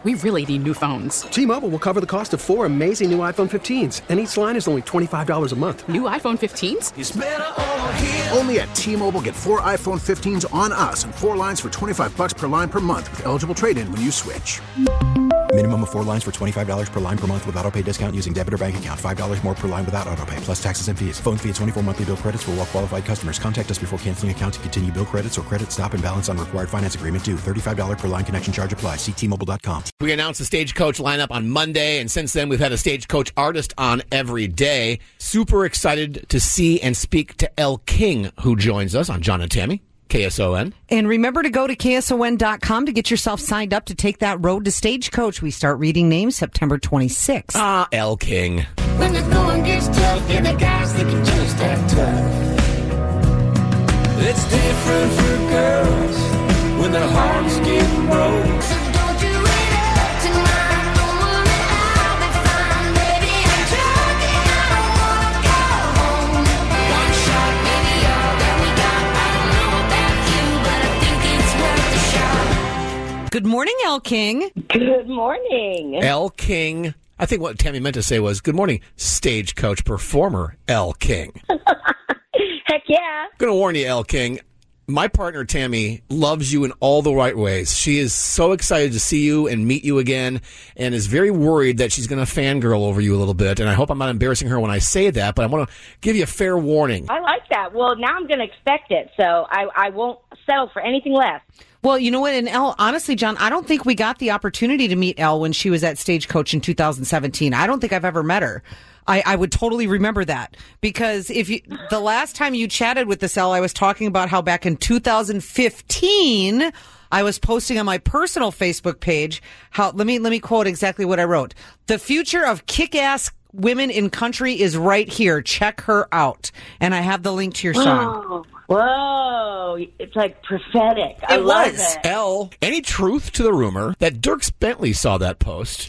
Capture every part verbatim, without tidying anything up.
we really need new phones. T-Mobile will cover the cost of four amazing new iPhone fifteens, and each line is only twenty-five dollars a month. New iPhone fifteens? It's better over here. Only at T-Mobile, get four iPhone fifteens on us and four lines for twenty-five dollars per line per month with eligible trade-in when you switch. Minimum of four lines for twenty-five dollars per line per month with autopay discount using debit or bank account. five dollars more per line without autopay, plus taxes and fees. Phone fee at twenty-four monthly bill credits for well-qualified customers. Contact us before canceling account to continue bill credits or credit stop and balance on required finance agreement due. thirty-five dollars per line connection charge applies. See T Mobile dot com. We announced the Stagecoach lineup on Monday, and since then we've had a Stagecoach artist on every day. Super excited to see and speak to Elle King, who joins us on John and Tammy. K S O N. And remember to go to K S O N dot com to get yourself signed up to take that road to Stagecoach. We start reading names September twenty-sixth. Ah, Elle King. When the going gets tough, and the guys that can just that tough. It's different for girls when their hearts get broke. So don't you wait up tonight, don't worry, I'll be fine, baby. I'm drunk and I don't wanna go home. One shot, maybe all that we got. I don't know about you, but I think it's worth a shot. Good morning, Elle King. Good morning. Elle King. I think what Tammy meant to say was, good morning, Stagecoach performer Elle King. Heck yeah. I'm going to warn you, Elle King. My partner, Tammy, loves you in all the right ways. She is so excited to see you and meet you again and is very worried that she's going to fangirl over you a little bit. And I hope I'm not embarrassing her when I say that, but I want to give you a fair warning. I like that. Well, now I'm going to expect it, so I, I won't settle for anything less. Well, you know what? And Elle, honestly, John, I don't think we got the opportunity to meet Elle when she was at Stagecoach in two thousand seventeen. I don't think I've ever met her. I, I would totally remember that because if you, the last time you chatted with this Elle, I was talking about how back in two thousand fifteen, I was posting on my personal Facebook page how, let me, let me quote exactly what I wrote. The future of kick-ass women in country is right here. Check her out. And I have the link to your song. Whoa. Whoa. It's like prophetic. I It love was. it. Elle, any truth to the rumor that Dierks Bentley saw that post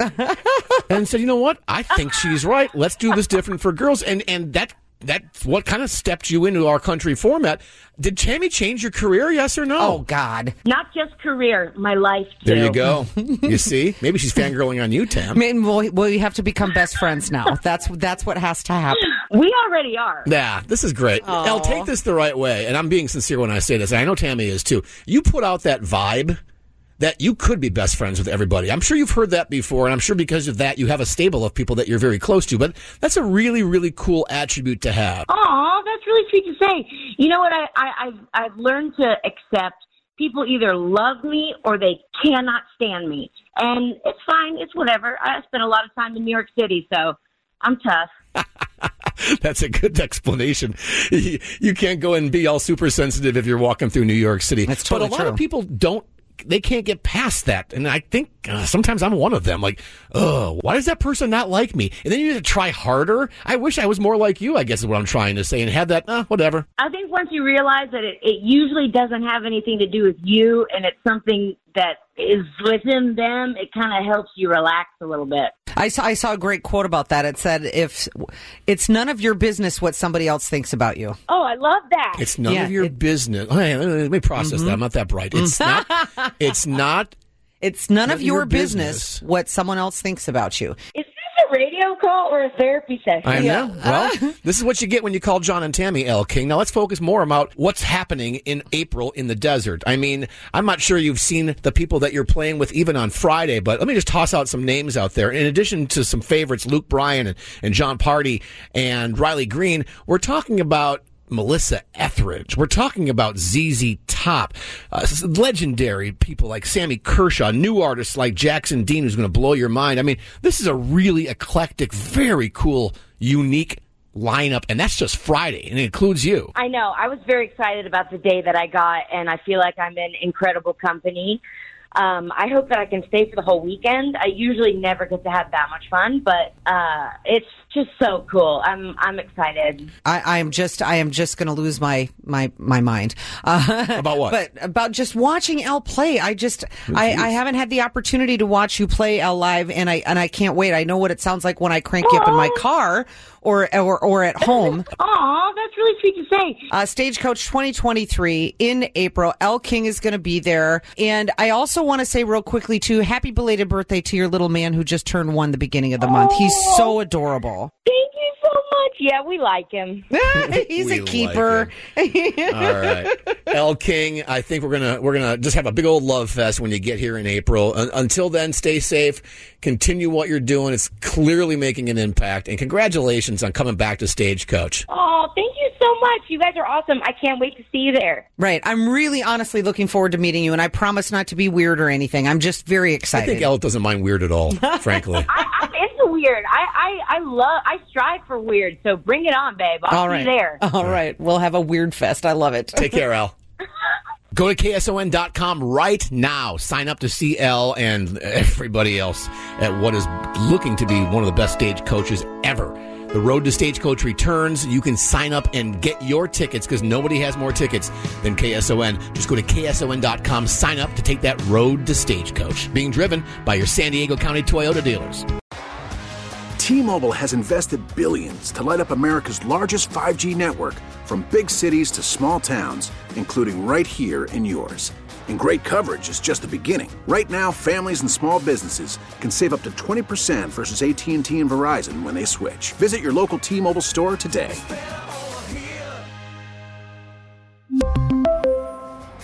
and said, you know what? I think she's right. Let's do this different for girls. And and that that's what kind of stepped you into our country format. Did Tammy change your career, yes or no? Oh, God. Not just career, my life, too. There you go. You see? Maybe she's fangirling on you, Tam. I mean, well, well, you have to become best friends now. That's that's what has to happen. We already are. Yeah, this is great. Aw. Elle, take this the right way, and I'm being sincere when I say this, and I know Tammy is too. You put out that vibe that you could be best friends with everybody. I'm sure you've heard that before, and I'm sure because of that you have a stable of people that you're very close to, but that's a really, really cool attribute to have. Aw, that's really sweet to say. You know what? I, I, I've, I've learned to accept people either love me or they cannot stand me. And it's fine. It's whatever. I spent a lot of time in New York City, so I'm tough. That's a good explanation. You, you can't go and be all super sensitive if you're walking through New York City. That's totally But a lot true. of people don't, they can't get past that. And I think uh, sometimes I'm one of them. Like, oh, why does that person not like me? And then you have to try harder. I wish I was more like you, I guess is what I'm trying to say, and have that, uh, whatever. I think once you realize that it, it usually doesn't have anything to do with you and it's something that is within them, it kind of helps you relax a little bit. I saw, I saw a great quote about that. It said, if it's none of your business what somebody else thinks about you. Oh, I love that. It's none Yeah, of your it- business. Oh, hey, let me process that. I'm not that bright. It's not, it's not It's none of your, your business. business. what someone else thinks about you. Is this a radio call or a therapy session? I know. Well, this is what you get when you call John and Tammy Elle King. Now let's focus more about what's happening in April in the desert. I mean, I'm not sure you've seen the people that you're playing with even on Friday, but let me just toss out some names out there. In addition to some favorites, Luke Bryan and, and John Party and Riley Green, we're talking about Melissa Etheridge. We're talking about Z Z Top, uh, legendary people like Sammy Kershaw, new artists like Jackson Dean, who's going to blow your mind. I mean, this is a really eclectic, very cool, unique lineup, and that's just Friday, and it includes you. I know. I was very excited about the day that I got, and I feel like I'm in incredible company. Um, I hope that I can stay for the whole weekend. I usually never get to have that much fun, but uh, it's just so cool. I'm I'm excited. I, I am just I am just going to lose my my my mind. Uh, About what? But about just watching Elle play. I just I, I haven't had the opportunity to watch you play Elle live, and I and I can't wait. I know what it sounds like when I crank you up in my car or or or at home. Aw, that's really sweet to say. Uh, Stagecoach twenty twenty-three in April. Elle King is going to be there, and I also want to say real quickly, too, happy belated birthday to your little man who just turned one the beginning of the month. He's so adorable. Thank you so much. Yeah, we like him. He's We a keeper. All right, Elle King. I think we're gonna we're gonna just have a big old love fest when you get here in April. Un- until then, stay safe. Continue what you're doing. It's clearly making an impact. And congratulations on coming back to Stagecoach. Oh, thank you so much. You guys are awesome. I can't wait to see you there. Right. I'm really honestly looking forward to meeting you, and I promise not to be weird or anything. I'm just very I excited. think Elle doesn't mind weird at all, frankly. I, I'm into weird. I, I, I love. I strive for weird. So bring it on, babe. I'll All see right. you there. All right. We'll have a weird fest. I love it. Take care, Elle. Go to K S O N dot com right now. Sign up to see Elle and everybody else at what is looking to be one of the best stagecoaches ever. The Road to Stagecoach returns. You can sign up and get your tickets because nobody has more tickets than K S O N. Just go to K S O N dot com, sign up to take that Road to Stagecoach. Being driven by your San Diego County Toyota dealers. T-Mobile has invested billions to light up America's largest five G network, from big cities to small towns, including right here in yours. And great coverage is just the beginning. Right now, families and small businesses can save up to twenty percent versus A T and T and Verizon when they switch. Visit your local T-Mobile store today.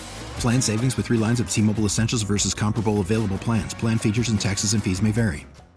Plan savings with three lines of T-Mobile Essentials versus comparable available plans. Plan features and taxes and fees may vary.